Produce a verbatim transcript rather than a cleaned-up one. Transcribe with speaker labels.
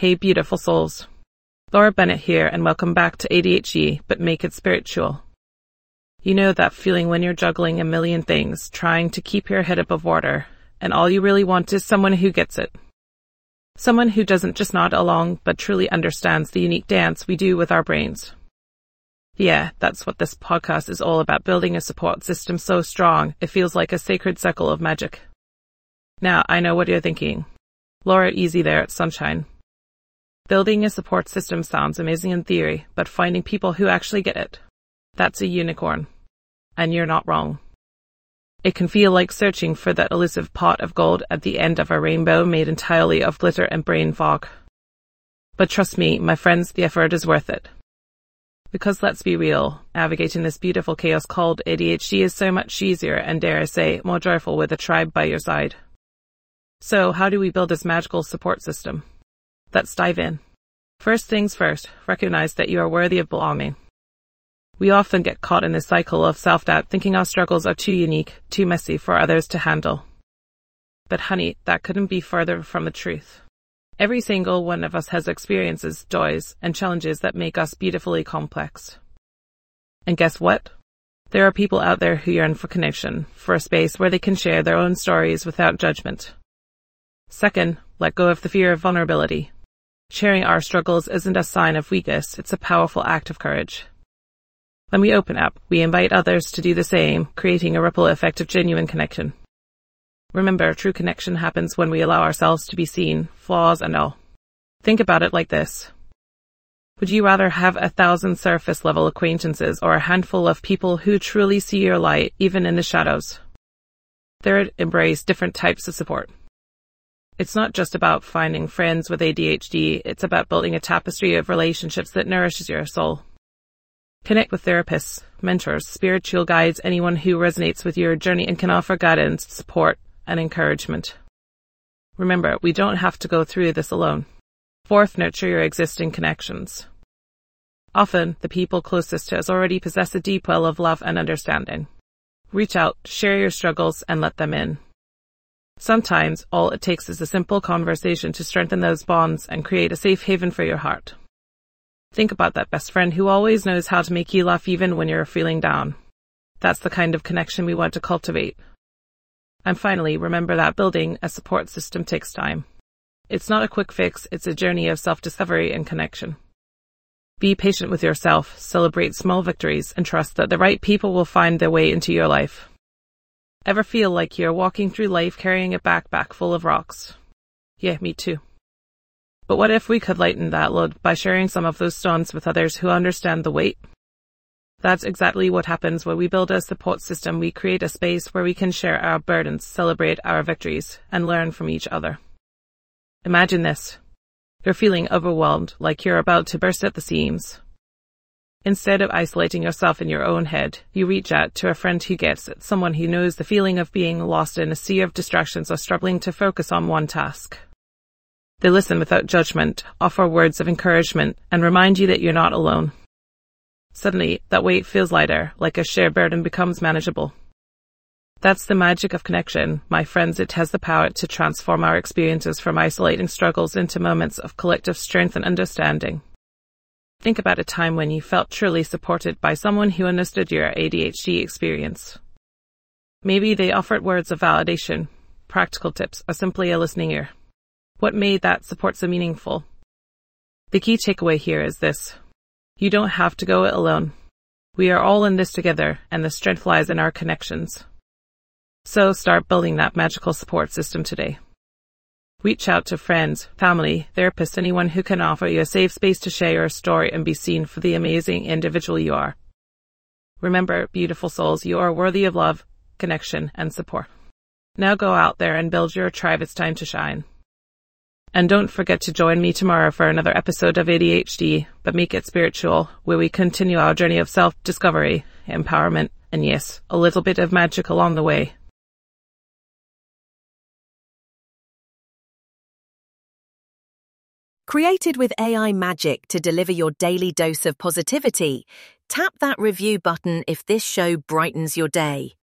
Speaker 1: Hey beautiful souls. Laura Bennett here and welcome back to A D H D, but make it spiritual. You know that feeling when you're juggling a million things, trying to keep your head above water, and all you really want is someone who gets it. Someone who doesn't just nod along, but truly understands the unique dance we do with our brains. Yeah, that's what this podcast is all about, building a support system so strong, it feels like a sacred circle of magic. Now, I know what you're thinking. Laura, easy there at Sunshine. Building a support system sounds amazing in theory, but finding people who actually get it, that's a unicorn. And you're not wrong. It can feel like searching for that elusive pot of gold at the end of a rainbow made entirely of glitter and brain fog. But trust me, my friends, the effort is worth it. Because let's be real, navigating this beautiful chaos called A D H D is so much easier and, dare I say, more joyful with a tribe by your side. So how do we build this magical support system? Let's dive in. First things first, recognize that you are worthy of belonging. We often get caught in this cycle of self-doubt, thinking our struggles are too unique, too messy for others to handle. But honey, that couldn't be further from the truth. Every single one of us has experiences, joys, and challenges that make us beautifully complex. And guess what? There are people out there who yearn for connection, for a space where they can share their own stories without judgment. Second, let go of the fear of vulnerability. Sharing our struggles isn't a sign of weakness, it's a powerful act of courage. When we open up, we invite others to do the same, creating a ripple effect of genuine connection. Remember, true connection happens when we allow ourselves to be seen, flaws and all. Think about it like this. Would you rather have a thousand surface-level acquaintances or a handful of people who truly see your light, even in the shadows? Third, embrace different types of support. It's not just about finding friends with A D H D, it's about building a tapestry of relationships that nourishes your soul. Connect with therapists, mentors, spiritual guides, anyone who resonates with your journey and can offer guidance, support, and encouragement. Remember, we don't have to go through this alone. Fourth, nurture your existing connections. Often, the people closest to us already possess a deep well of love and understanding. Reach out, share your struggles, and let them in. Sometimes, all it takes is a simple conversation to strengthen those bonds and create a safe haven for your heart. Think about that best friend who always knows how to make you laugh even when you're feeling down. That's the kind of connection we want to cultivate. And finally, remember that building a support system takes time. It's not a quick fix, it's a journey of self-discovery and connection. Be patient with yourself, celebrate small victories, and trust that the right people will find their way into your life. Ever feel like you're walking through life carrying a backpack full of rocks? Yeah, me too. But what if we could lighten that load by sharing some of those stones with others who understand the weight? That's exactly what happens when we build a support system. We create a space where we can share our burdens, celebrate our victories, and learn from each other. Imagine this. You're feeling overwhelmed, like you're about to burst at the seams. Instead of isolating yourself in your own head, you reach out to a friend who gets it, someone who knows the feeling of being lost in a sea of distractions or struggling to focus on one task. They listen without judgment, offer words of encouragement, and remind you that you're not alone. Suddenly, that weight feels lighter, like a shared burden becomes manageable. That's the magic of connection, my friends. It has the power to transform our experiences from isolating struggles into moments of collective strength and understanding. Think about a time when you felt truly supported by someone who understood your A D H D experience. Maybe they offered words of validation, practical tips, or simply a listening ear. What made that support so meaningful? The key takeaway here is this. You don't have to go it alone. We are all in this together, and the strength lies in our connections. So start building that magical support system today. Reach out to friends, family, therapists, anyone who can offer you a safe space to share your story and be seen for the amazing individual you are. Remember, beautiful souls, you are worthy of love, connection, and support. Now go out there and build your tribe. It's time to shine. And don't forget to join me tomorrow for another episode of A D H D, but make it spiritual, where we continue our journey of self-discovery, empowerment, and yes, a little bit of magic along the way.
Speaker 2: Created with A I magic to deliver your daily dose of positivity, tap that review button if this show brightens your day.